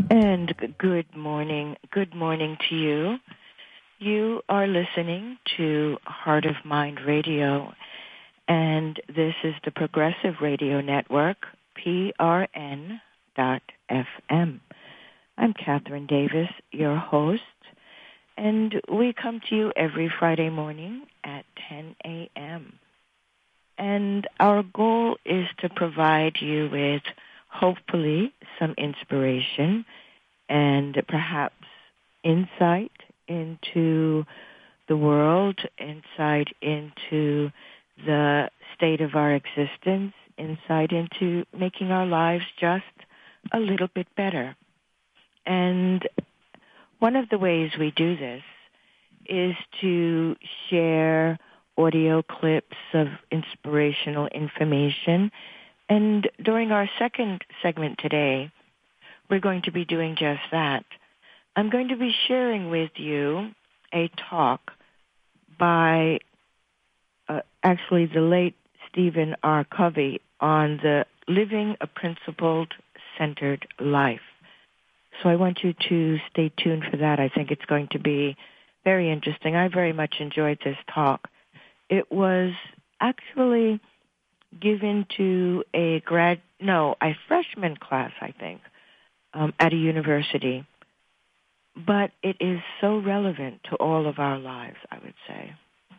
And good morning. Good morning to you. You are listening to Heart of Mind Radio, and this is the Progressive Radio Network, PRN.FM. I'm Catherine Davis, your host, and we come to you every Friday morning at 10 a.m. And our goal is to provide you with, hopefully, some inspiration and perhaps insight into the world, insight into the state of our existence, insight into making our lives just a little bit better. And one of the ways we do this is to share audio clips of inspirational information. And during our second segment today, we're going to be doing just that. I'm going to be sharing with you a talk by actually the late Stephen R. Covey on the living a principled, centered life. So I want you to stay tuned for that. I think it's going to be very interesting. I very much enjoyed this talk. It was actually given to a freshman class, I think, at a university. But it is so relevant to all of our lives, I would say.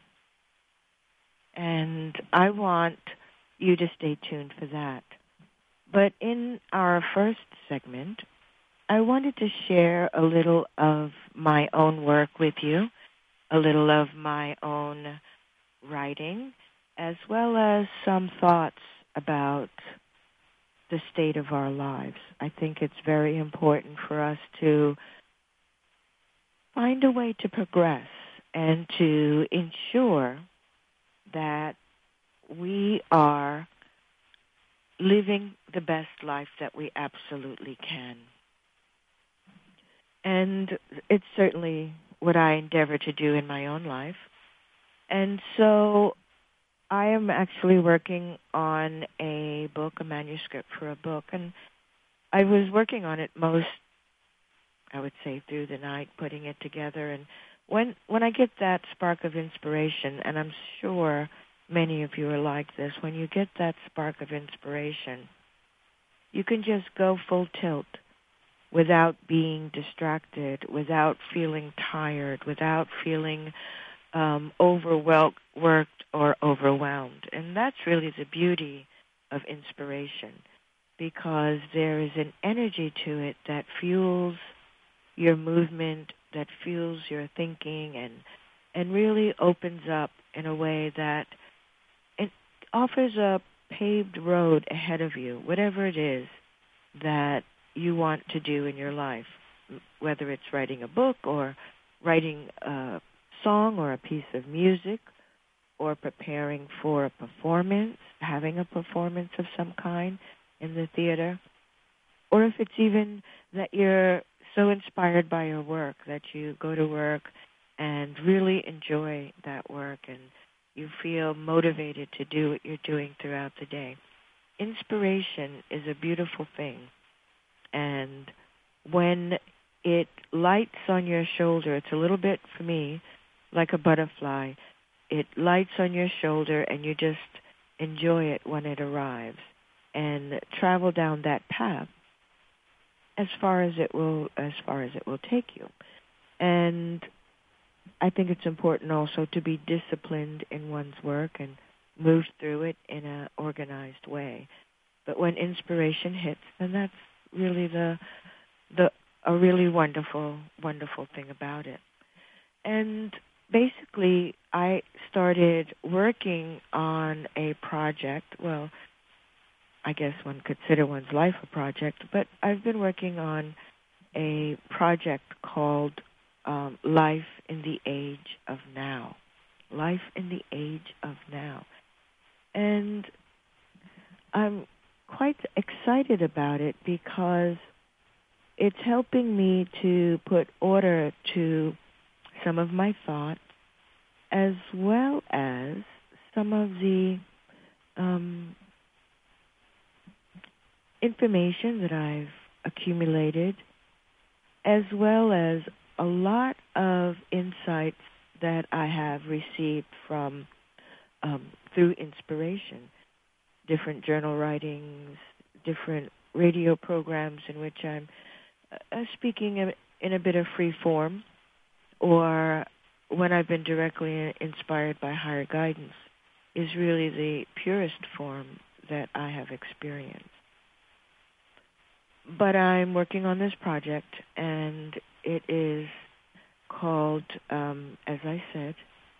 And I want you to stay tuned for that. But in our first segment, I wanted to share a little of my own work with you, a little of my own writing, as well as some thoughts about the state of our lives. I think it's very important for us to find a way to progress and to ensure that we are living the best life that we absolutely can. And it's certainly what I endeavor to do in my own life. And so I am actually working on a book, a manuscript for a book, and I was working on it most, I would say, through the night, putting it together. And when I get that spark of inspiration, and I'm sure many of you are like this, when you get that spark of inspiration, you can just go full tilt without being distracted, without feeling tired, without feeling overworked or overwhelmed. And that's really the beauty of inspiration, because there is an energy to it that fuels your movement, that fuels your thinking, and really opens up in a way that it offers a paved road ahead of you, whatever it is that you want to do in your life, whether it's writing a book or writing a song or a piece of music or preparing for a performance, having a performance of some kind in the theater, or if it's even that you're so inspired by your work that you go to work and really enjoy that work and you feel motivated to do what you're doing throughout the day. Inspiration is a beautiful thing. And when it lights on your shoulder, it's a little bit, for me, like a butterfly. It lights on your shoulder and you just enjoy it when it arrives and travel down that path as far as it will take you. And I think it's important also to be disciplined in one's work and move through it in an organized way. But when inspiration hits, then that's really a really wonderful thing about it. And basically, I started working on a project. Well, I guess one could consider one's life a project, but I've been working on a project called Life in the Age of Now. Life in the Age of Now. And I'm quite excited about it because it's helping me to put order to some of my thoughts as well as some of the information that I've accumulated as well as a lot of insights that I have received from through inspiration, different journal writings, different radio programs in which I'm speaking in a bit of free form, or when I've been directly inspired by higher guidance, is really the purest form that I have experienced. But I'm working on this project, and it is called, as I said,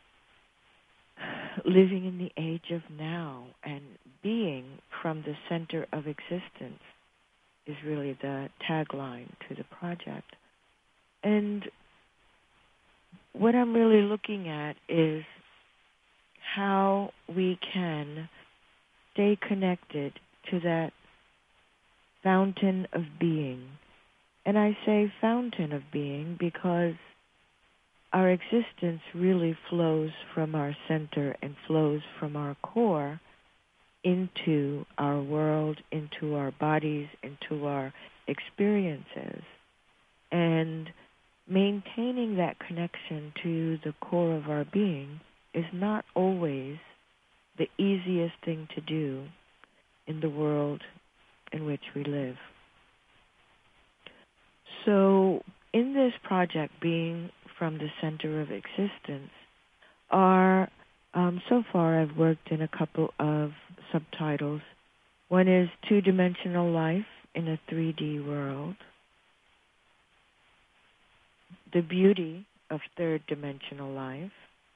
Living in the Age of Now, and being from the center of existence is really the tagline to the project. And what I'm really looking at is how we can stay connected to that fountain of being. And I say fountain of being because our existence really flows from our center and flows from our core into our world, into our bodies, into our experiences. And maintaining that connection to the core of our being is not always the easiest thing to do in the world in which we live. So in this project, being from the center of existence, so far I've worked in a couple of subtitles. One is Two-Dimensional Life in a 3D World, The Beauty of Third-Dimensional Life,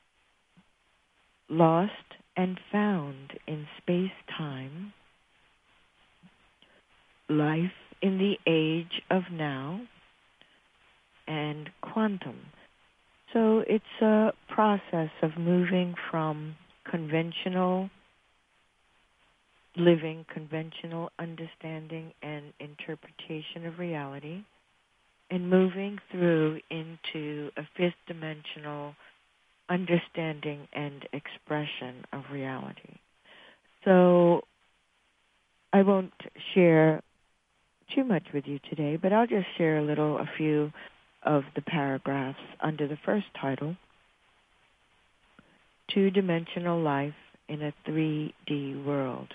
Lost and Found in Space-Time, Life in the Age of Now, and Quantum. So it's a process of moving from conventional living, conventional understanding and interpretation of reality, and moving through into a fifth dimensional understanding and expression of reality. So I won't share too much with you today, but I'll just share a few of the paragraphs under the first title, Two-Dimensional Life in a 3D World.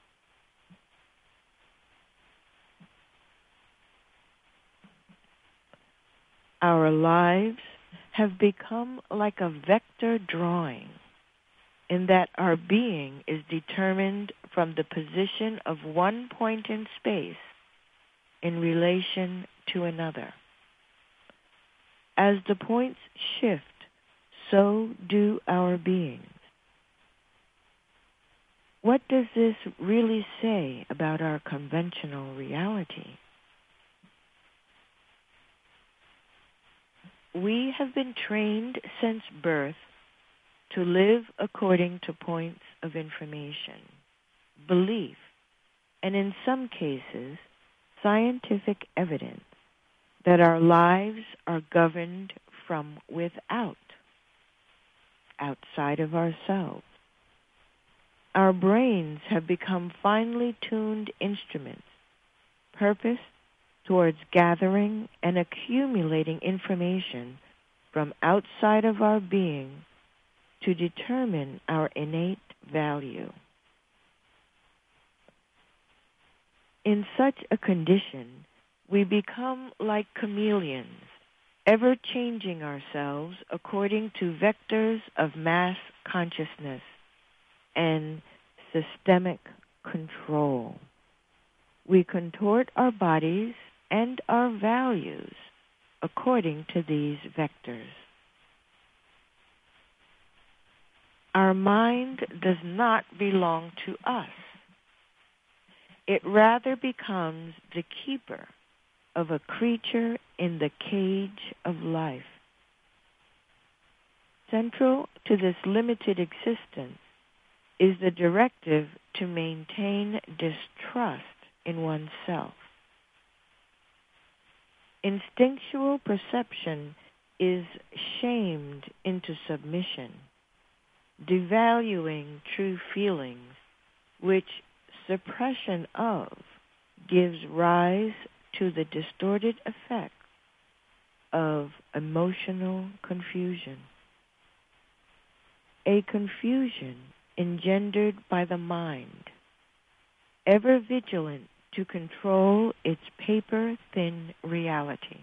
Our lives have become like a vector drawing in that our being is determined from the position of one point in space in relation to another. As the points shift, so do our beings. What does this really say about our conventional reality? We have been trained since birth to live according to points of information, belief, and in some cases, scientific evidence that our lives are governed from without, outside of ourselves. Our brains have become finely tuned instruments, purposed towards gathering and accumulating information from outside of our being to determine our innate value. In such a condition, we become like chameleons, ever changing ourselves according to vectors of mass consciousness and systemic control. We contort our bodies and our values according to these vectors. Our mind does not belong to us. It rather becomes the keeper of a creature in the cage of life. Central to this limited existence is the directive to maintain distrust in oneself. Instinctual perception is shamed into submission, devaluing true feelings, which suppression of gives rise to the distorted effect of emotional confusion. A confusion engendered by the mind, ever vigilant to control its paper-thin reality.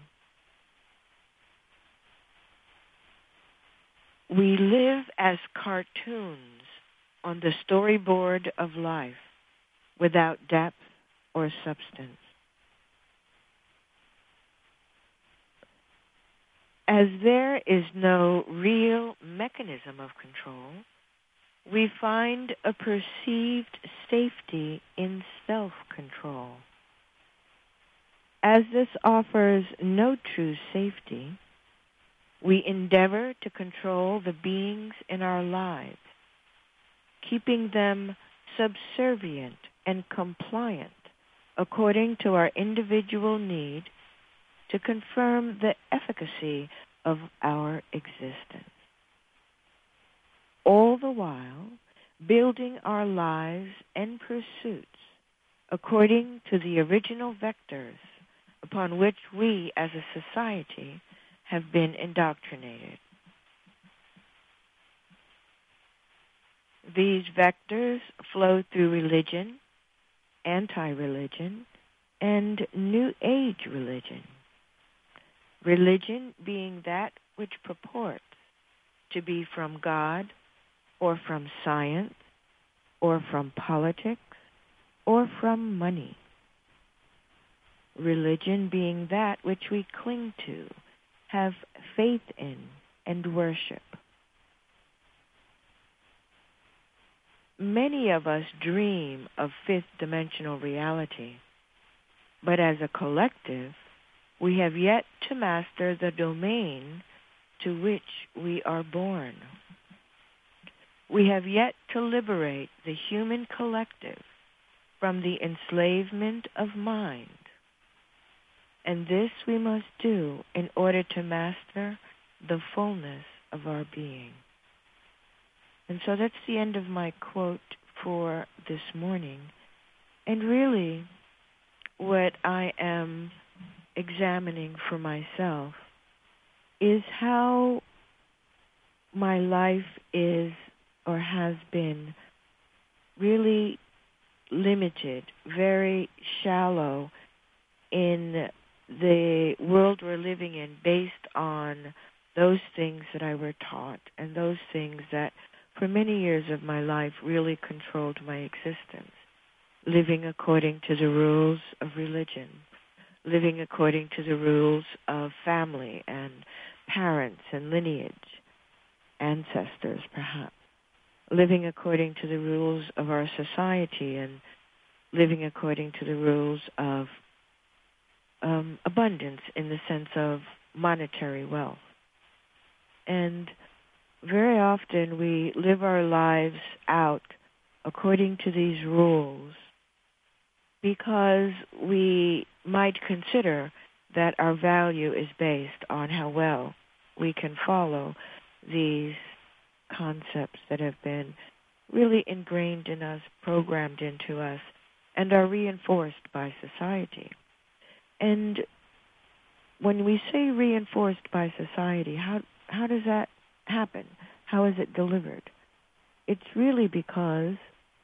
We live as cartoons on the storyboard of life without depth or substance. As there is no real mechanism of control, we find a perceived safety in self-control. As this offers no true safety, we endeavor to control the beings in our lives, keeping them subservient and compliant according to our individual need to confirm the efficacy of our existence. All the while, building our lives and pursuits according to the original vectors upon which we as a society have been indoctrinated. These vectors flow through religion, anti-religion, and New Age religion. Religion being that which purports to be from God, or from science, or from politics, or from money. Religion being that which we cling to, have faith in, and worship. Many of us dream of fifth-dimensional reality, but as a collective, we have yet to master the domain to which we are born. We have yet to liberate the human collective from the enslavement of mind. And this we must do in order to master the fullness of our being. And so that's the end of my quote for this morning. And really, what I am examining for myself is how my life is or has been really limited, very shallow in the world we're living in based on those things that I were taught and those things that for many years of my life really controlled my existence. Living according to the rules of religion, living according to the rules of family and parents and lineage, ancestors perhaps, living according to the rules of our society and living according to the rules of abundance in the sense of monetary wealth. And very often we live our lives out according to these rules because we might consider that our value is based on how well we can follow these concepts that have been really ingrained in us, programmed into us, and are reinforced by society. And when we say reinforced by society, how does that happen? How is it delivered? It's really because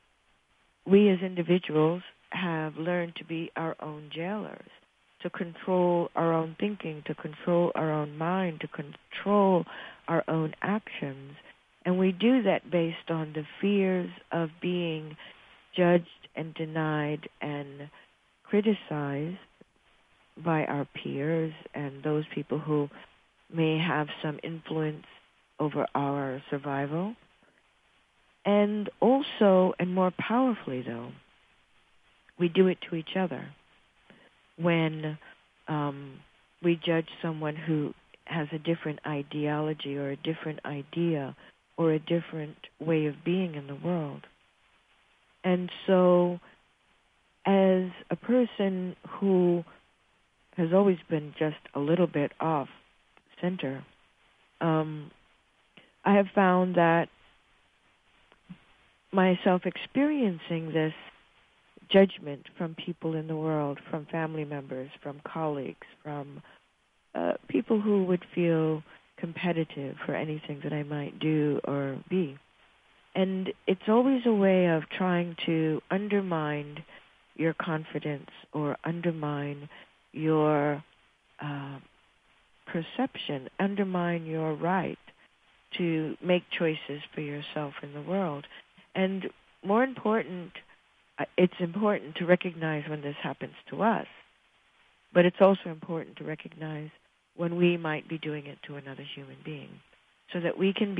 we as individuals have learned to be our own jailers, to control our own thinking, to control our own mind, to control our own actions. And we do that based on the fears of being judged and denied and criticized by our peers and those people who may have some influence over our survival. And also, and more powerfully though, we do it to each other. When we judge someone who has a different ideology or a different idea or a different way of being in the world. And so, as a person who has always been just a little bit off center, I have found that myself experiencing this judgment from people in the world, from family members, from colleagues, from people who would feel competitive for anything that I might do or be. And it's always a way of trying to undermine your confidence or undermine your perception, undermine your right to make choices for yourself in the world. And more important, it's important to recognize when this happens to us, but it's also important to recognize when we might be doing it to another human being, so that we can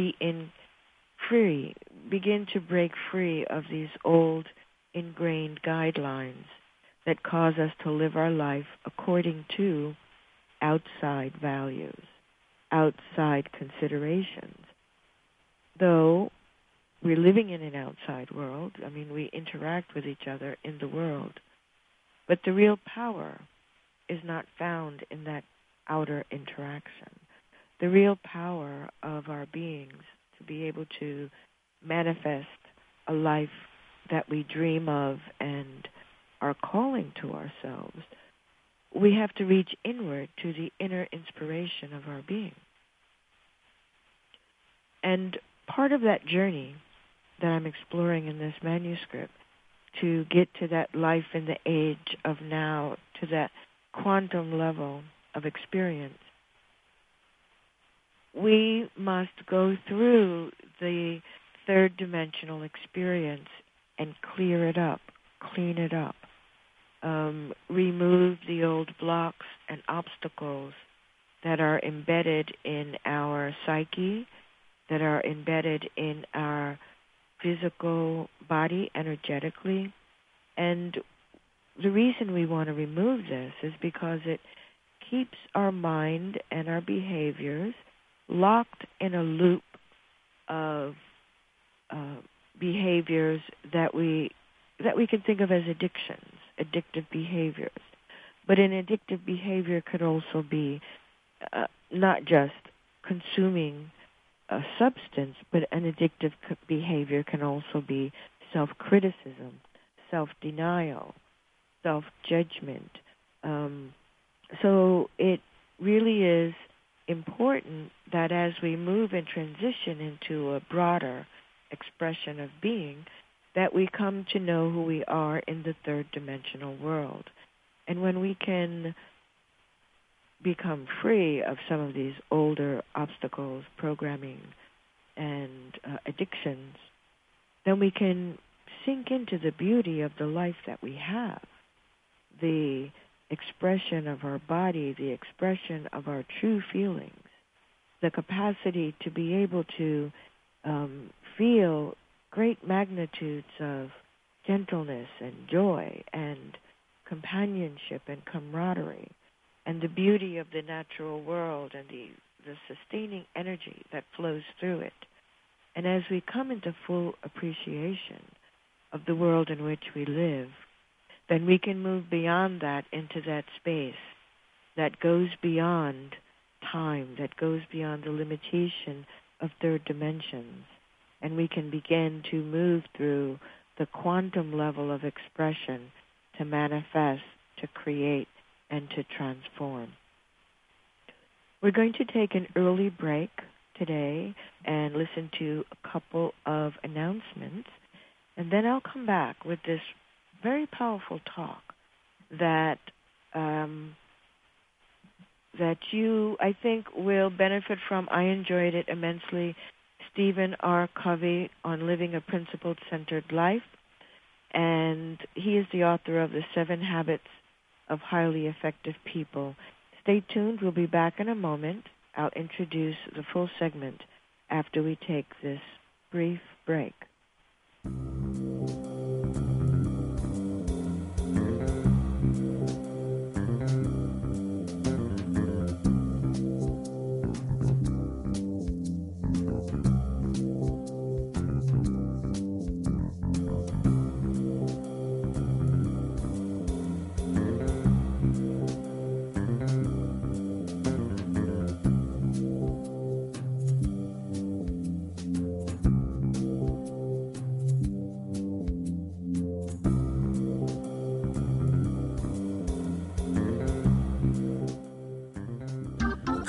begin to break free of these old ingrained guidelines that cause us to live our life according to outside values, outside considerations. Though we're living in an outside world, I mean, we interact with each other in the world, but the real power is not found in that outer interaction. The real power of our beings to be able to manifest a life that we dream of and are calling to ourselves, we have to reach inward to the inner inspiration of our being. And part of that journey that I'm exploring in this manuscript to get to that life in the age of now, to that quantum level of experience, we must go through the third dimensional experience and clear it up, clean it up, remove the old blocks and obstacles that are embedded in our psyche, that are embedded in our physical body energetically. And the reason we want to remove this is because it keeps our mind and our behaviors locked in a loop of behaviors that we can think of as addictions, addictive behaviors. But an addictive behavior could also be not just consuming a substance, but an addictive behavior can also be self-criticism, self-denial, self-judgment. So it really is important that as we move and transition into a broader expression of being, that we come to know who we are in the third dimensional world. And when we can become free of some of these older obstacles, programming, and addictions, then we can sink into the beauty of the life that we have, the expression of our body, the expression of our true feelings, the capacity to be able to feel great magnitudes of gentleness and joy and companionship and camaraderie, and the beauty of the natural world and the sustaining energy that flows through it. And as we come into full appreciation of the world in which we live, then we can move beyond that into that space that goes beyond time, that goes beyond the limitation of third dimensions. And we can begin to move through the quantum level of expression to manifest, to create, and to transform. We're going to take an early break today and listen to a couple of announcements, and then I'll come back with this very powerful talk that you, I think, will benefit from. I enjoyed it immensely. Stephen R. Covey on Living a Principled Centered Life, and he is the author of The 7 Habits of Highly Effective People. Stay tuned. We'll be back in a moment. I'll introduce the full segment after we take this brief break.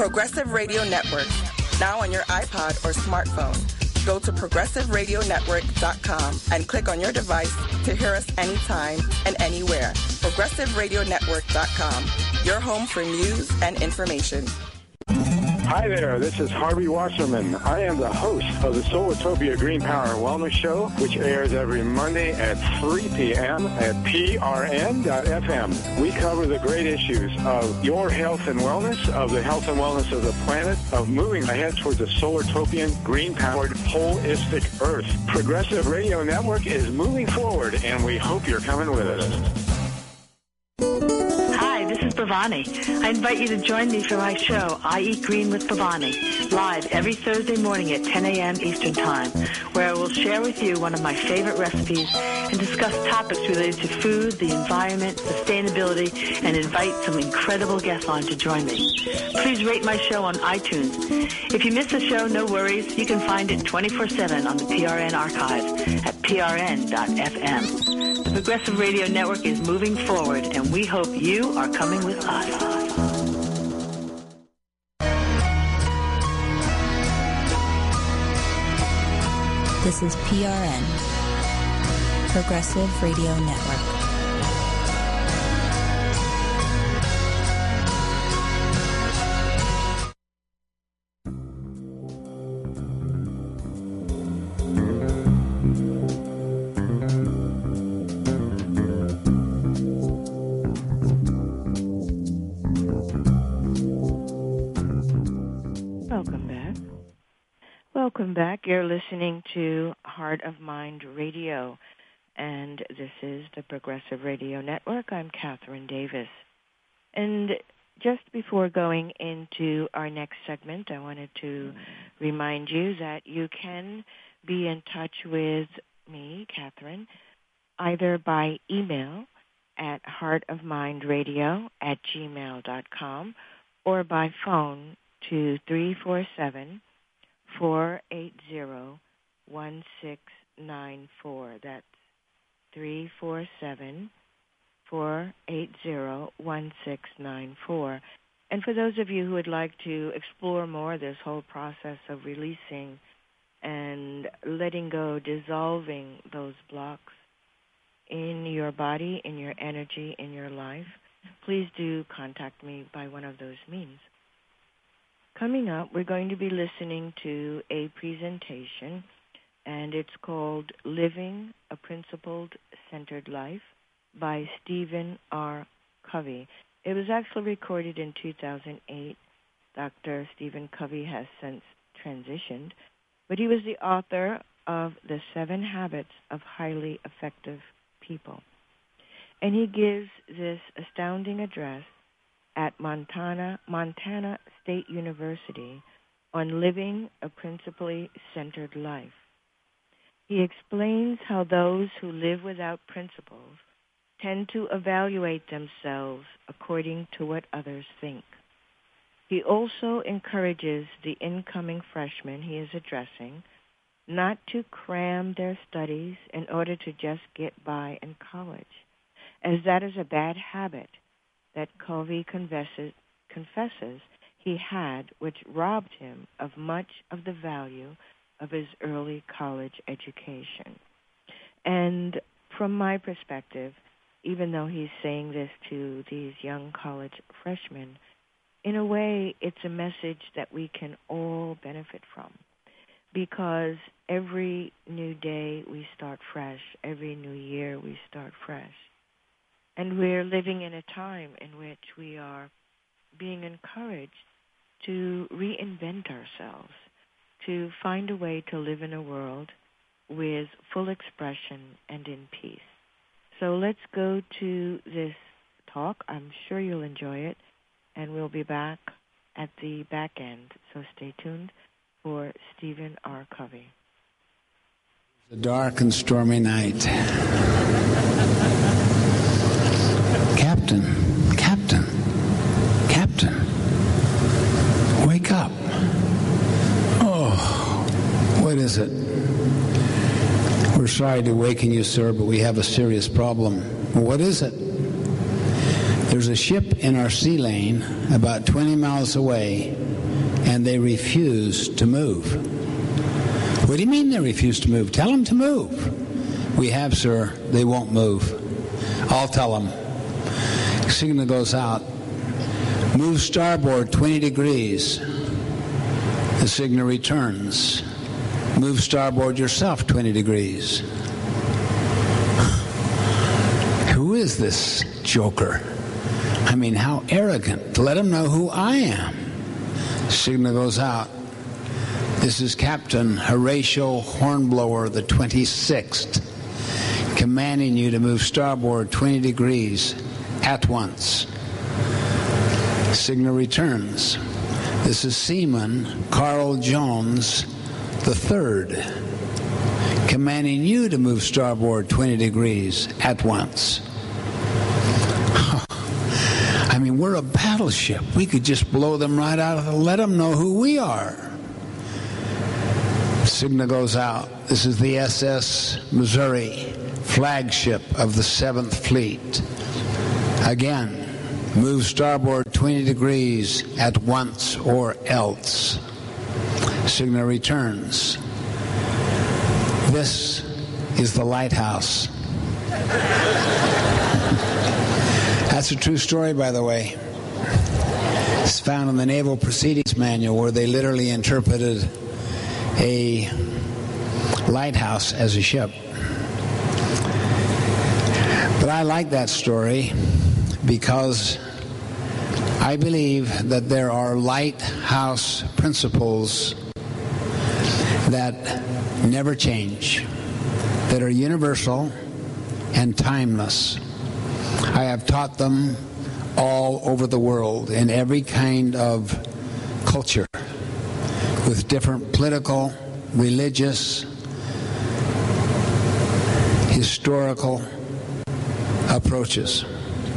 Progressive Radio Network, now on your iPod or smartphone. Go to progressiveradionetwork.com and click on your device to hear us anytime and anywhere. progressiveradionetwork.com, your home for news and information. Hi there, this is Harvey Wasserman. I am the host of the Solartopia Green Power Wellness Show, which airs every Monday at 3 p.m. at PRN.FM. We cover the great issues of your health and wellness, of the health and wellness of the planet, of moving ahead towards a Solartopian, green-powered, holistic Earth. Progressive Radio Network is moving forward, and we hope you're coming with us. This is Bhavani. I invite you to join me for my show, I Eat Green with Bhavani, live every Thursday morning at 10 a.m. Eastern Time, where I will share with you one of my favorite recipes and discuss topics related to food, the environment, sustainability, and invite some incredible guests on to join me. Please rate my show on iTunes. If you miss the show, no worries. You can find it 24/7 on the PRN archive at prn.fm. The Progressive Radio Network is moving forward, and we hope you are coming with us. This is PRN, Progressive Radio Network. Welcome back. You're listening to Heart of Mind Radio, and this is the Progressive Radio Network. I'm Catherine Davis. And just before going into our next segment, I wanted to remind you that you can be in touch with me, Catherine, either by email at heartofmindradio@gmail.com or by phone to 347-480-1694. That's 347-480-1694. And for those of you who would like to explore more this whole process of releasing and letting go, dissolving those blocks in your body, in your energy, in your life, please do contact me by one of those means. Coming up, we're going to be listening to a presentation, and it's called Living a Principled Centered Life by Stephen R. Covey. It was actually recorded in 2008. Dr. Stephen Covey has since transitioned, but he was the author of The 7 Habits of Highly Effective People. And he gives this astounding address at Montana State University on living a principally centered life. He explains how those who live without principles tend to evaluate themselves according to what others think. He also encourages the incoming freshmen he is addressing not to cram their studies in order to just get by in college, as that is a bad habit that Covey confesses he had, which robbed him of much of the value of his early college education. And from my perspective, even though he's saying this to these young college freshmen, in a way it's a message that we can all benefit from, because every new day we start fresh, every new year we start fresh. And we're living in a time in which we are being encouraged to reinvent ourselves, to find a way to live in a world with full expression and in peace. So let's go to this talk. I'm sure you'll enjoy it, and we'll be back at the back end. So stay tuned for Stephen R. Covey. It's a dark and stormy night. Captain, wake up. Oh, what is it? We're sorry to awaken you, sir, but we have a serious problem. Well, what is it? There's a ship in our sea lane about 20 miles away and they refuse to move. What do you mean they refuse to move? Tell them to move. We have, sir. They won't move. I'll tell them. Signal goes out. Move starboard 20 degrees. The signal returns. Move starboard yourself 20 degrees. Who is this joker? I mean, how arrogant. Let him know who I am. Signal goes out. This is Captain Horatio Hornblower, the 26th, commanding you to move starboard 20 degrees at once. Signal returns. This is Seaman Carl Jones, the 3rd, commanding you to move starboard 20 degrees at once. I mean, we're a battleship. We could just blow them right out of the... Let them know who we are. Signal goes out. This is the SS Missouri, flagship of the 7th Fleet. Again, move starboard 20 degrees at once or else. Signal returns. This is the lighthouse. That's a true story, by the way. It's found in the Naval Proceedings Manual, where they literally interpreted a lighthouse as a ship. But I like that story because I believe that there are lighthouse principles that never change, that are universal and timeless. I have taught them all over the world in every kind of culture with different political, religious, historical approaches.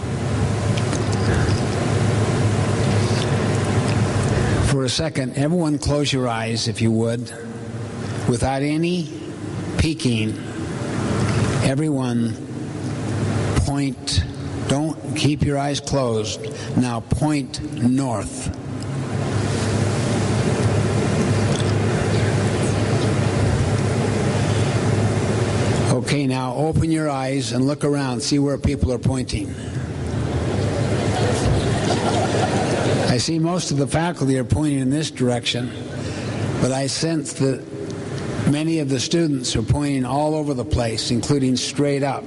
For a second, everyone close your eyes, if you would, without any peeking. Everyone point. Don't keep your eyes closed. Now point north. Okay, now open your eyes and look around. See where people are pointing. I see most of the faculty are pointing in this direction, but I sense that many of the students are pointing all over the place, including straight up.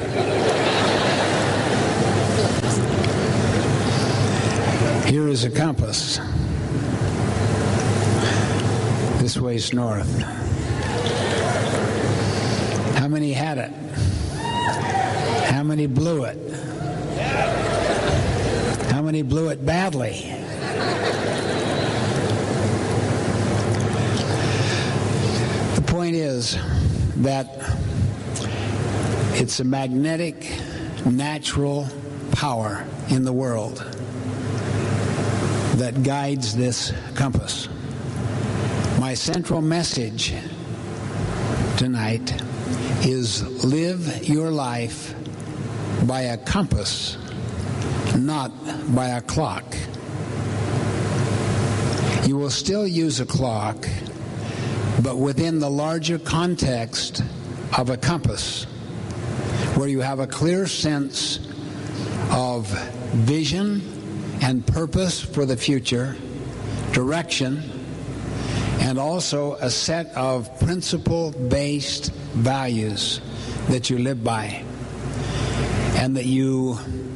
Here is a compass. This way's north. How many had it? How many blew it? How many blew it badly? The point is that it's a magnetic, natural power in the world that guides this compass. My central message tonight is live your life by a compass, not by a clock. You will still use a clock, but within the larger context of a compass, where you have a clear sense of vision and purpose for the future, direction, and also a set of principle-based values that you live by, and that you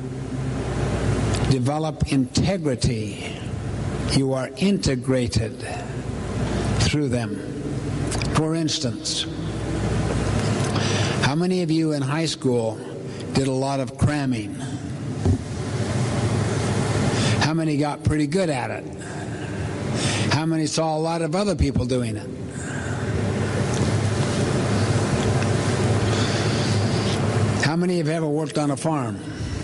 develop integrity. You are integrated through them. For instance, how many of you in high school did a lot of cramming? How many got pretty good at it? How many saw a lot of other people doing it? How many have ever worked on a farm?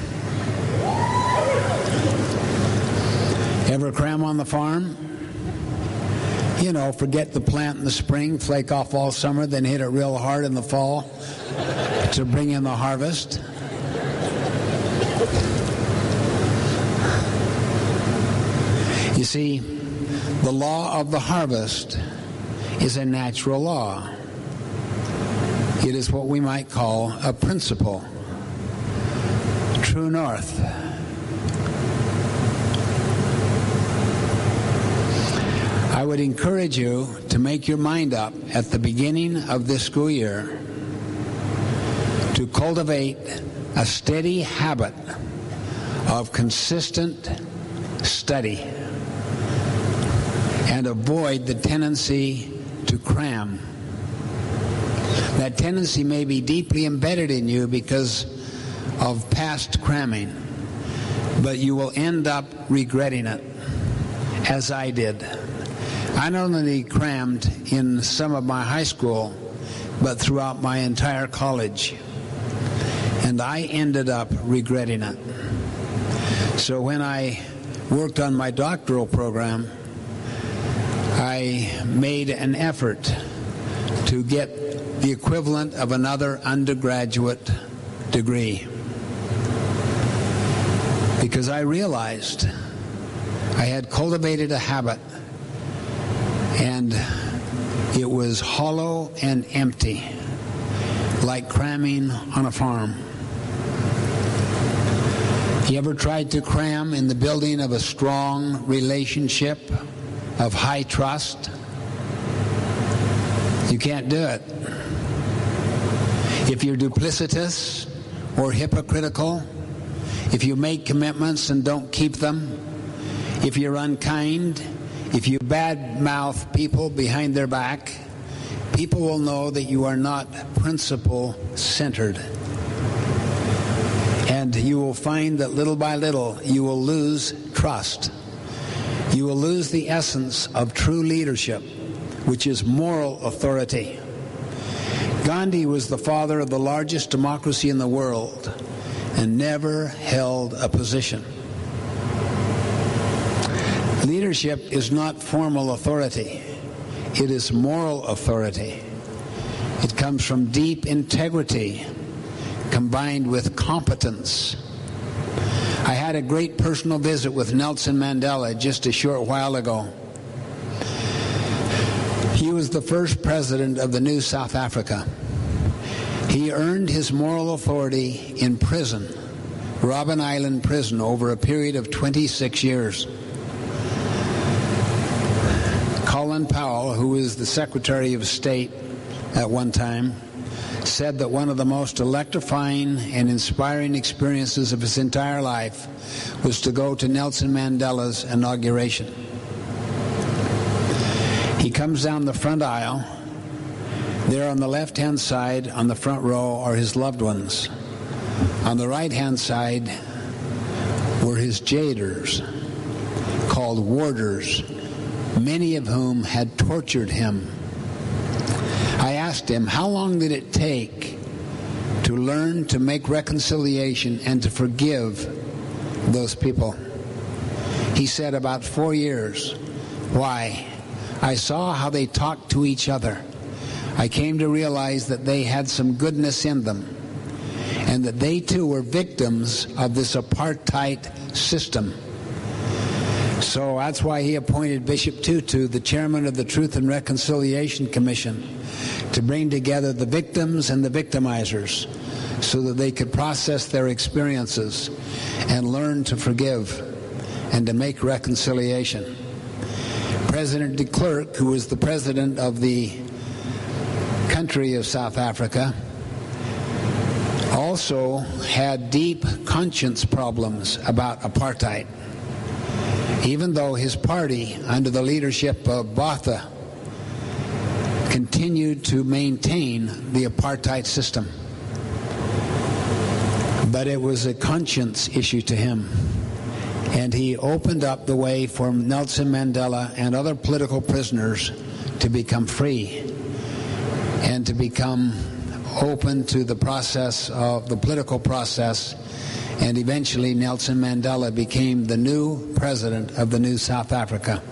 Ever cram on the farm? You know, forget the plant in the spring, flake off all summer, then hit it real hard in the fall to bring in the harvest. You see, the law of the harvest is a natural law. It is what we might call a principle. True north. I would encourage you to make your mind up at the beginning of this school year to cultivate a steady habit of consistent study and avoid the tendency to cram. That tendency may be deeply embedded in you because of past cramming, but you will end up regretting it, as I did. I not only crammed in some of my high school, but throughout my entire college, and I ended up regretting it. So when I worked on my doctoral program, I made an effort to get the equivalent of another undergraduate degree, because I realized I had cultivated a habit, and it was hollow and empty, like cramming on a farm. You ever tried to cram in the building of a strong relationship of high trust? You can't do it. If you're duplicitous or hypocritical, if you make commitments and don't keep them, if you're unkind, if you bad-mouth people behind their back, people will know that you are not principle-centered. And you will find that little by little you will lose trust. You will lose the essence of true leadership, which is moral authority. Gandhi was the father of the largest democracy in the world and never held a position. Leadership is not formal authority. It is moral authority. It comes from deep integrity combined with competence. I had a great personal visit with Nelson Mandela just a short while ago. He was the first president of the new South Africa. He earned his moral authority in prison, Robben Island prison, over a period of 26 years. Colin Powell, who was the Secretary of State at one time, said that one of the most electrifying and inspiring experiences of his entire life was to go to Nelson Mandela's inauguration. He comes down the front aisle. There on the left-hand side, on the front row, are his loved ones. On the right-hand side were his jailers, called warders, many of whom had tortured him. I asked him, how long did it take to learn to make reconciliation and to forgive those people? He said, about 4 years. Why? I saw how they talked to each other. I came to realize that they had some goodness in them, and that they too were victims of this apartheid system. So that's why he appointed Bishop Tutu, the chairman of the Truth and Reconciliation Commission, to bring together the victims and the victimizers so that they could process their experiences and learn to forgive and to make reconciliation. President de Klerk, who was the president of the country of South Africa, also had deep conscience problems about apartheid, even though his party, under the leadership of Botha, continued to maintain the apartheid system. But it was a conscience issue to him. And he opened up the way for Nelson Mandela and other political prisoners to become free and to become open to the process of the political process. And eventually Nelson Mandela became the new president of the new South Africa.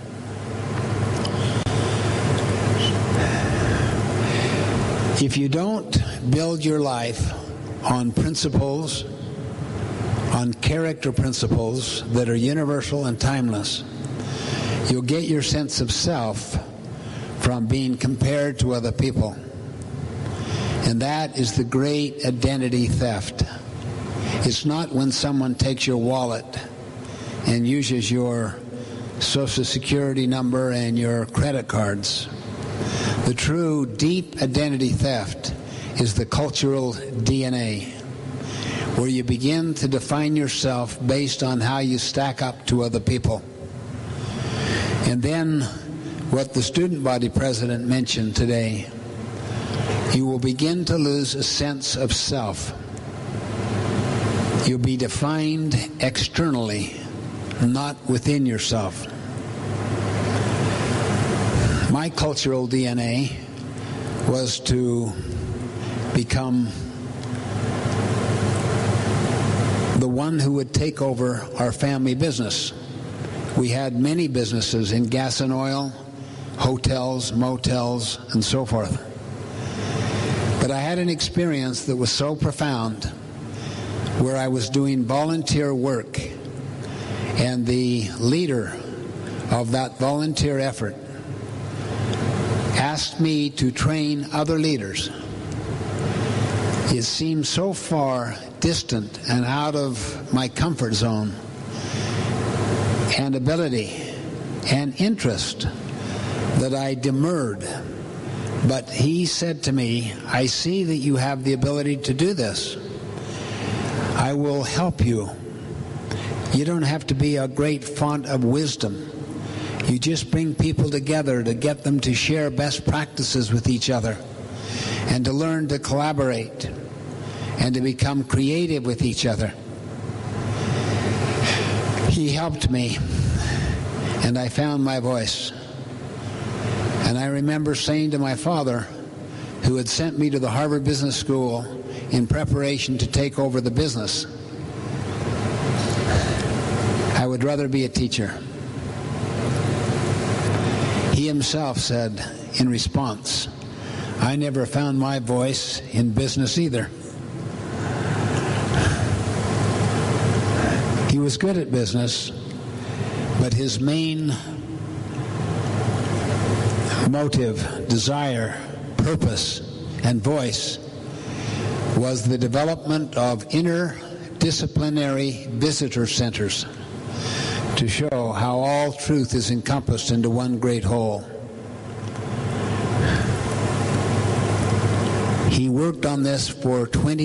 If you don't build your life on principles, on character principles that are universal and timeless, You'll get your sense of self from being compared to other people. And that is the great identity theft. It's not when someone takes your wallet and uses your Social Security number and your credit cards. The true deep identity theft is the cultural DNA, where you begin to define yourself based on how you stack up to other people. And then, what the student body president mentioned today, you will begin to lose a sense of self. You'll be defined externally, not within yourself. My cultural DNA was to become the one who would take over our family business. We had many businesses in gas and oil, hotels, motels, and so forth. But I had an experience that was so profound where I was doing volunteer work, and the leader of that volunteer effort asked me to train other leaders. It seemed so far distant and out of my comfort zone and ability and interest that I demurred. But he said to me, I see that you have the ability to do this. I will help you. You don't have to be a great font of wisdom. You just bring people together to get them to share best practices with each other and to learn to collaborate and to become creative with each other. He helped me, and I found my voice. And I remember saying to my father, who had sent me to the Harvard Business School in preparation to take over the business, I would rather be a teacher. He himself said in response, I never found my voice in business either. He was good at business, but his main motive, desire, purpose, and voice was the development of interdisciplinary visitor centers to show how all truth is encompassed into one great whole. He worked on this for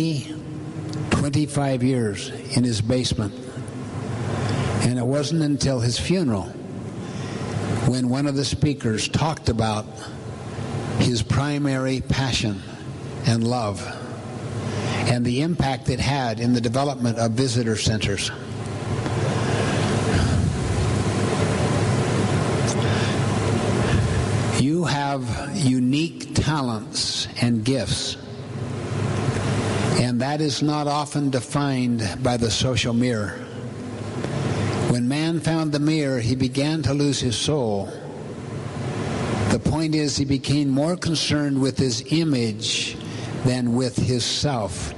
25 years in his basement. And it wasn't until his funeral when one of the speakers talked about his primary passion and love and the impact it had in the development of visitor centers. You have unique talents and gifts, and that is not often defined by the social mirror. When man found the mirror, he began to lose his soul. The point is, he became more concerned with his image than with his self.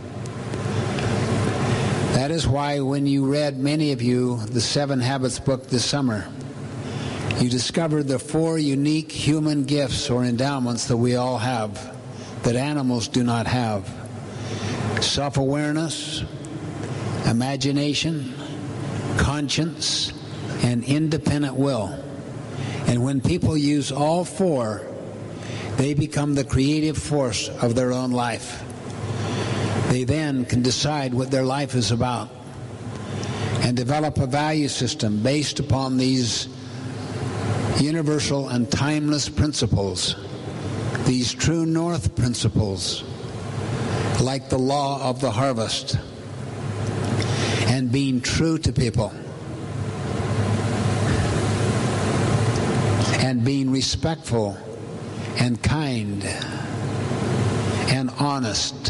That is why when you read, many of you, the 7 Habits book this summer, you discovered the 4 unique human gifts or endowments that we all have, that animals do not have. Self-awareness, imagination, conscience, and independent will. And when people use all 4, they become the creative force of their own life. They then can decide what their life is about and develop a value system based upon these universal and timeless principles, these true north principles, like the law of the harvest, and being true to people, and being respectful and kind and honest,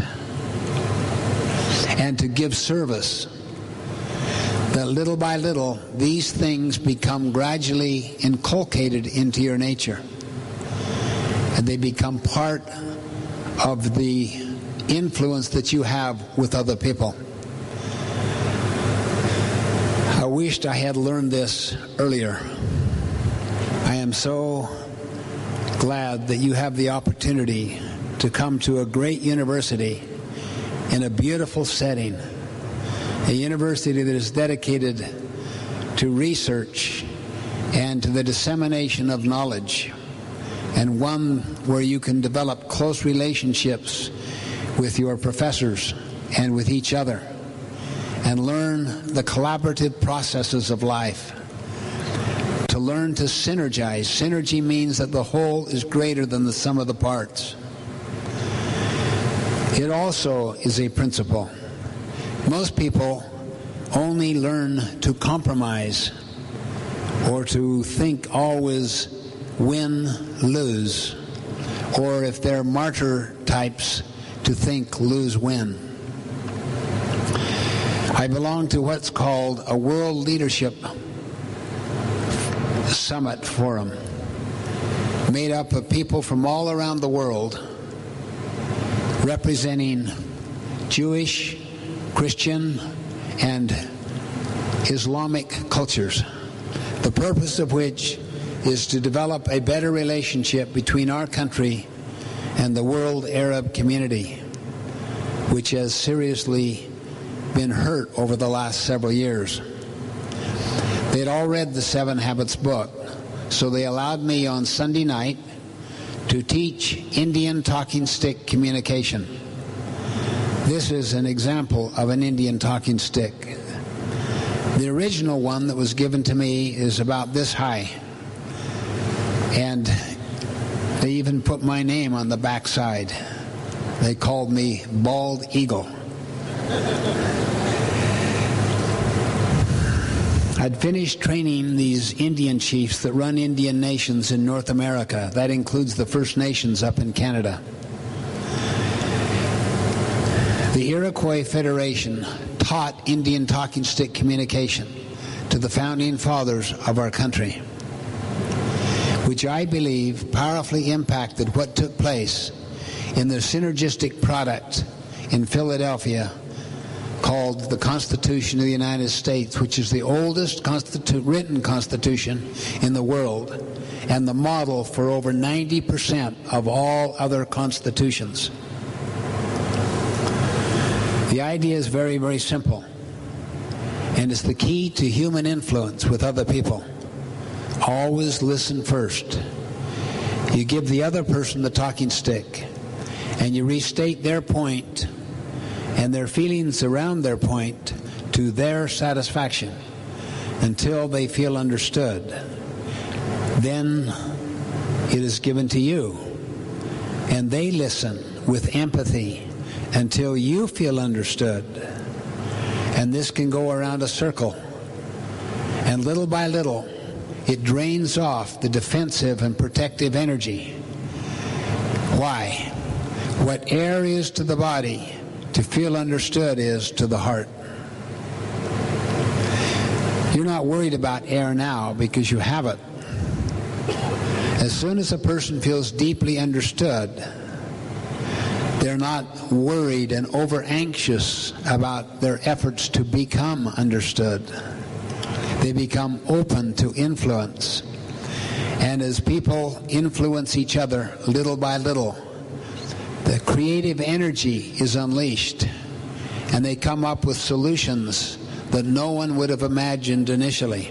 and to give service. That little by little, these things become gradually inculcated into your nature, and they become part of the influence that you have with other people. I wished I had learned this earlier. am so glad that you have the opportunity to come to a great university in a beautiful setting, a university that is dedicated to research and to the dissemination of knowledge, and one where you can develop close relationships with your professors and with each other and learn the collaborative processes of life, to learn to synergize. Synergy means that the whole is greater than the sum of the parts. It also is a principle. Most people only learn to compromise or to think always win-lose, or if they're martyr types, to think lose-win. I belong to what's called a World Leadership Summit Forum, made up of people from all around the world representing Jewish, Christian, and Islamic cultures, the purpose of which is to develop a better relationship between our country and the world Arab community, which has seriously been hurt over the last several years. They had all read the 7 Habits book, so they allowed me on Sunday night to teach Indian talking stick communication. This is an example of an Indian talking stick. The original one that was given to me is about this high, and they even put my name on the back side. They called me Bald Eagle. I'd finished training these Indian chiefs that run Indian nations in North America. That includes the First Nations up in Canada. The Iroquois Federation taught Indian talking stick communication to the founding fathers of our country, which I believe powerfully impacted what took place in the synergistic product in Philadelphia called the Constitution of the United States, which is the oldest written constitution in the world and the model for over 90% of all other constitutions. The idea is very, very simple, and it's the key to human influence with other people. Always listen first. You give the other person the talking stick, and you restate their point and their feelings around their point to their satisfaction until they feel understood. Then it is given to you, and they listen with empathy until you feel understood. And this can go around a circle, and little by little it drains off the defensive and protective energy. Why? What air is to the body, to feel understood is to the heart. You're not worried about air now because you have it. As soon as a person feels deeply understood, they're not worried and over anxious about their efforts to become understood. They become open to influence. And as people influence each other little by little, the creative energy is unleashed, and they come up with solutions that no one would have imagined initially.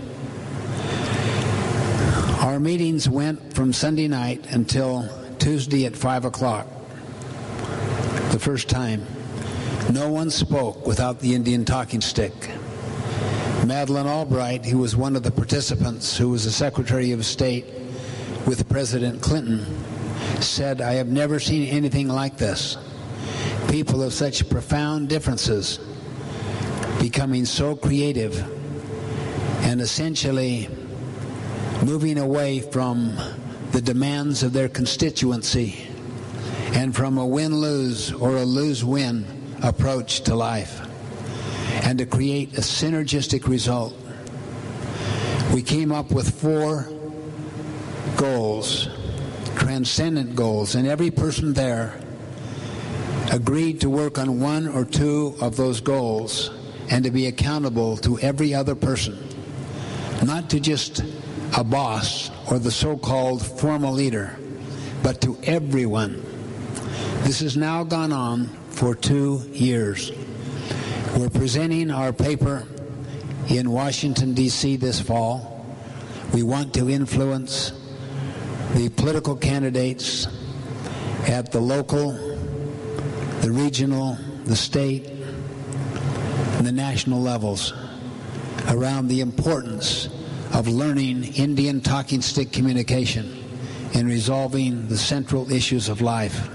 Our meetings went from Sunday night until Tuesday at 5 o'clock. The first time. No one spoke without the Indian talking stick. Madeleine Albright, who was one of the participants, who was the Secretary of State with President Clinton, said, "I have never seen anything like this. People of such profound differences becoming so creative and essentially moving away from the demands of their constituency and from a win-lose or a lose-win approach to life, and to create a synergistic result." We came up with 4 goals, transcendent goals, and every person there agreed to work on 1 or 2 of those goals and to be accountable to every other person, not to just a boss or the so-called formal leader, but to everyone. This has now gone on for 2 years. We're presenting our paper in Washington, D.C. this fall. We want to influence the political candidates at the local, the regional, the state, and the national levels around the importance of learning Indian talking stick communication in resolving the central issues of life.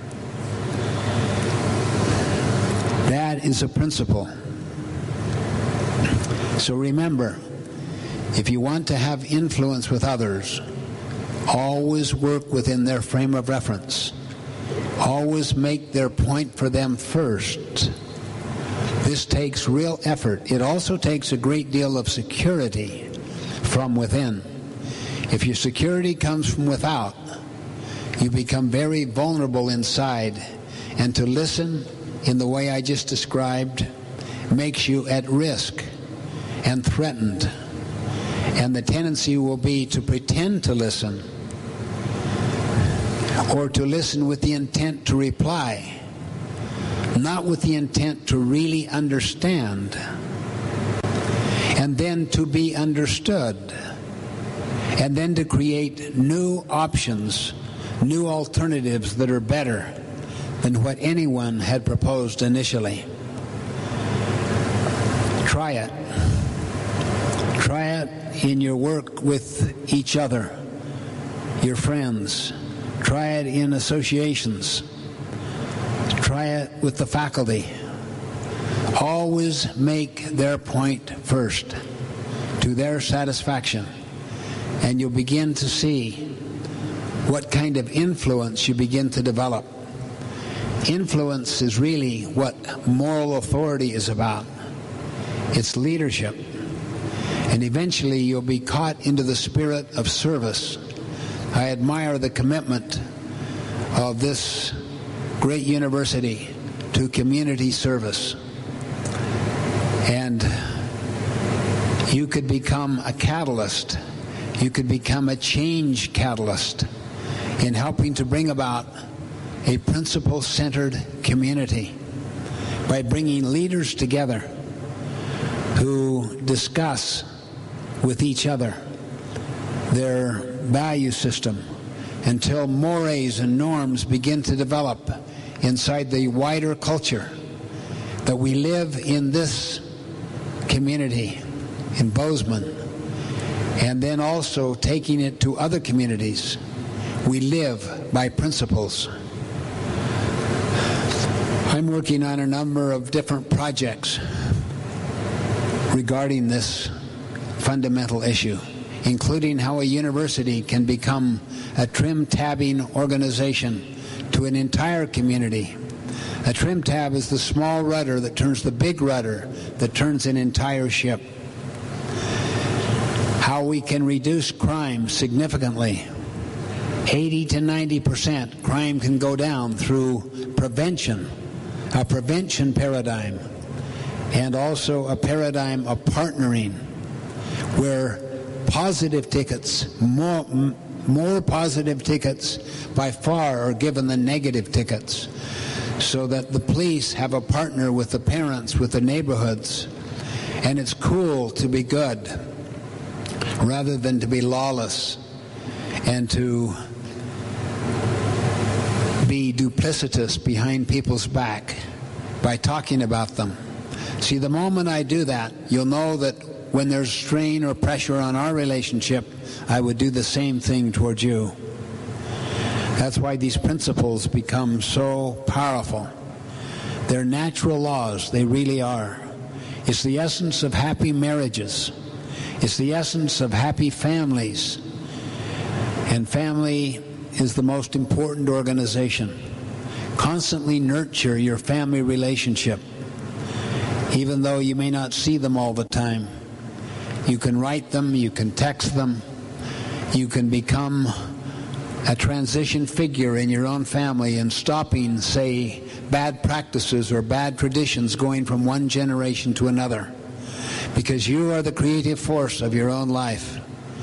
That is a principle. So remember, if you want to have influence with others, always work within their frame of reference. Always make their point for them first. This takes real effort. It also takes a great deal of security from within. If your security comes from without, you become very vulnerable inside, and to listen in the way I just described makes you at risk and threatened. And the tendency will be to pretend to listen, or to listen with the intent to reply, not with the intent to really understand, and then to be understood, and then to create new options, new alternatives that are better than what anyone had proposed initially. Try it. Try it in your work with each other, your friends. Try it in associations. Try it with the faculty. Always make their point first, to their satisfaction, and you'll begin to see what kind of influence you begin to develop. Influence is really what moral authority is about. It's leadership. And eventually you'll be caught into the spirit of service. I admire the commitment of this great university to community service. And you could become a catalyst. You could become a change catalyst in helping to bring about a principle-centered community by bringing leaders together who discuss with each other their value system until mores and norms begin to develop inside the wider culture that we live in this community in Bozeman, and then also taking it to other communities. We live by principles. I'm working on a number of different projects regarding this fundamental issue, including how a university can become a trim-tabbing organization to an entire community. A trim tab is the small rudder that turns the big rudder that turns an entire ship. How we can reduce crime significantly. 80 to 90% crime can go down through prevention, a prevention paradigm, and also a paradigm of partnering, where positive tickets, more positive tickets by far are given than negative tickets, so that the police have a partner with the parents, with the neighborhoods, and it's cool to be good rather than to be lawless and to be duplicitous behind people's back by talking about them. See, the moment I do that, you'll know that when there's strain or pressure on our relationship, I would do the same thing towards you. That's why these principles become so powerful. They're natural laws. They really are. It's the essence of happy marriages. It's the essence of happy families. And family is the most important organization. Constantly nurture your family relationship. Even though you may not see them all the time, you can write them, you can text them, you can become a transition figure in your own family and stopping, say, bad practices or bad traditions going from one generation to another. Because you are the creative force of your own life.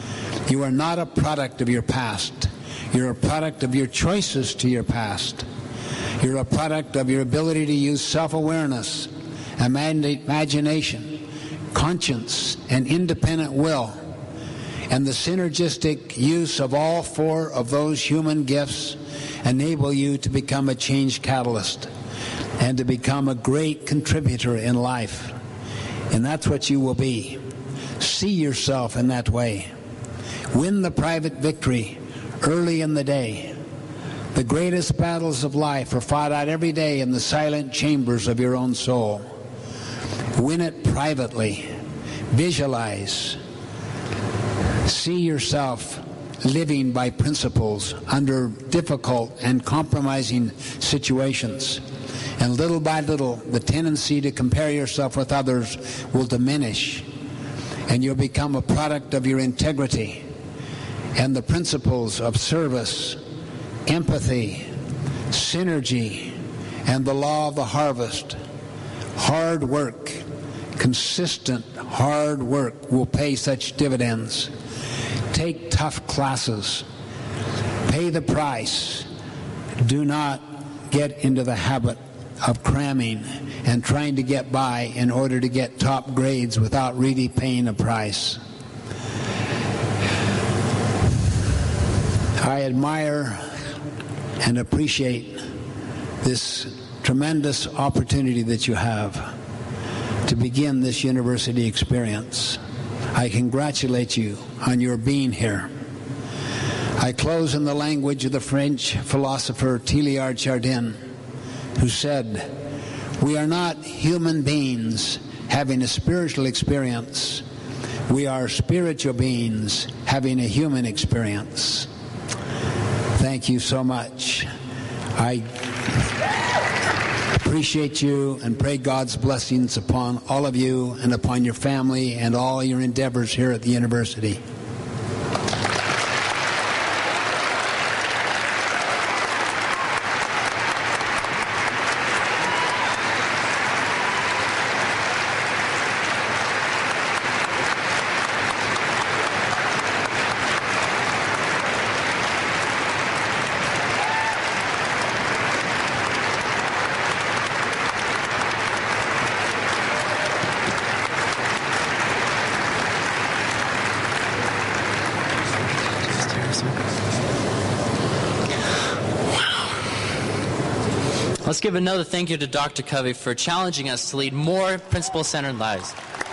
You are not a product of your past. You're a product of your choices to your past. You're a product of your ability to use self-awareness, imagination, conscience, and independent will, and the synergistic use of all four of those human gifts enable you to become a change catalyst and to become a great contributor in life. And that's what you will be. See yourself in that way. Win the private victory early in the day. The greatest battles of life are fought out every day in the silent chambers of your own soul. Win it privately. Visualize. See yourself living by principles under difficult and compromising situations. And little by little, the tendency to compare yourself with others will diminish. And you'll become a product of your integrity and the principles of service, empathy, synergy, and the law of the harvest. Hard work, consistent hard work will pay such dividends. Take tough classes. Pay the price. Do not get into the habit of cramming and trying to get by in order to get top grades without really paying a price. I admire and appreciate this tremendous opportunity that you have to begin this university experience. I congratulate you on your being here. I close in the language of the French philosopher Teilhard Chardin, who said, "We are not human beings having a spiritual experience. We are spiritual beings having a human experience." Thank you so much. I appreciate you and pray God's blessings upon all of you and upon your family and all your endeavors here at the university. Let's give another thank you to Dr. Covey for challenging us to lead more principle-centered lives.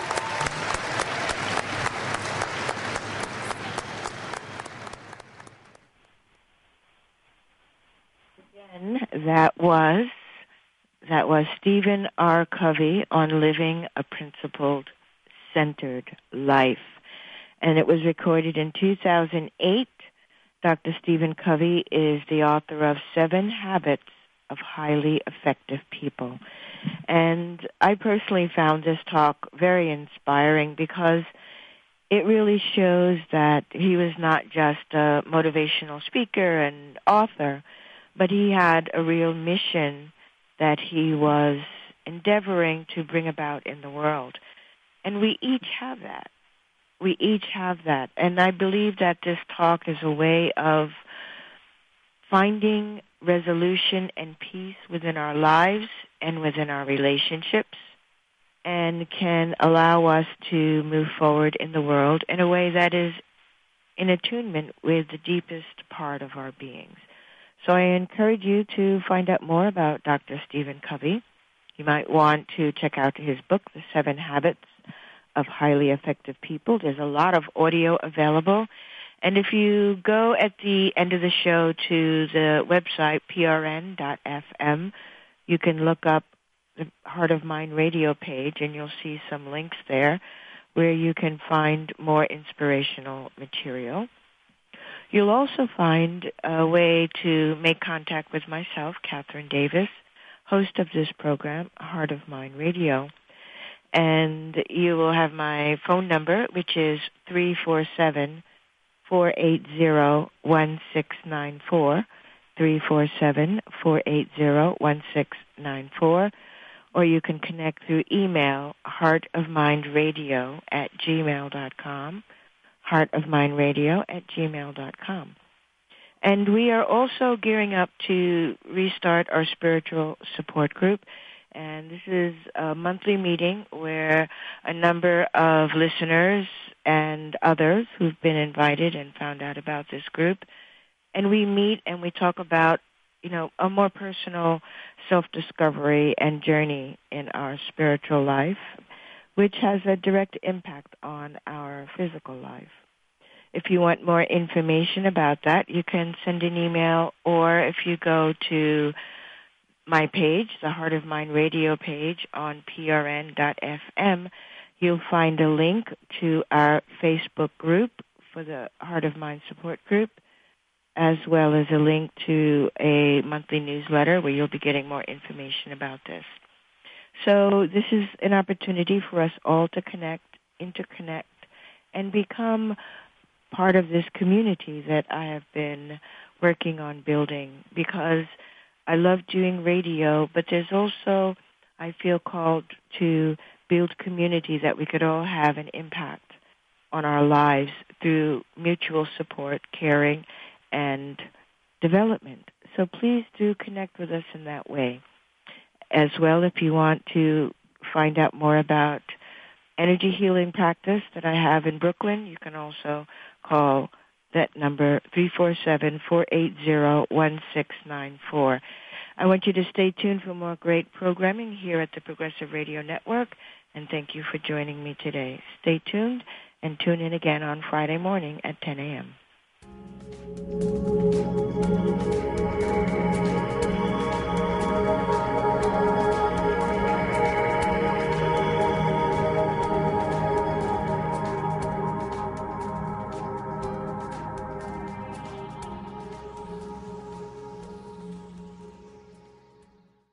Again, that was Stephen R. Covey on living a principled-centered life. And it was recorded in 2008. Dr. Stephen Covey is the author of 7 Habits of Highly Effective People. And I personally found this talk very inspiring because it really shows that he was not just a motivational speaker and author, but he had a real mission that he was endeavoring to bring about in the world. And we each have that. We each have that. And I believe that this talk is a way of finding resolution and peace within our lives and within our relationships, and can allow us to move forward in the world in a way that is in attunement with the deepest part of our beings. So I encourage you to find out more about Dr. Stephen Covey. You might want to check out his book, The 7 Habits of Highly Effective People. There's a lot of audio available. And if you go at the end of the show to the website, prn.fm, you can look up the Heart of Mind radio page, and you'll see some links there where you can find more inspirational material. You'll also find a way to make contact with myself, Catherine Davis, host of this program, Heart of Mind Radio. And you will have my phone number, which is 347-480-1694, 347-480-1694, or you can connect through email, heartofmindradio@gmail.com, heartofmindradio@gmail.com. And we are also gearing up to restart our spiritual support group. And this is a monthly meeting where a number of listeners and others who've been invited and found out about this group, and we meet and we talk about, a more personal self-discovery and journey in our spiritual life, which has a direct impact on our physical life. If you want more information about that, you can send an email, or if you go to my page, the Heart of Mind Radio page on prn.fm, you'll find a link to our Facebook group for the Heart of Mind Support Group, as well as a link to a monthly newsletter where you'll be getting more information about this. So this is an opportunity for us all to interconnect, and become part of this community that I have been working on building, because I love doing radio, but there's also, I feel called to build community that we could all have an impact on our lives through mutual support, caring, and development. So please do connect with us in that way. As well, if you want to find out more about energy healing practice that I have in Brooklyn, you can also call that number, 347-480-1694. I want you to stay tuned for more great programming here at the Progressive Radio Network, and thank you for joining me today. Stay tuned and tune in again on Friday morning at 10 a.m.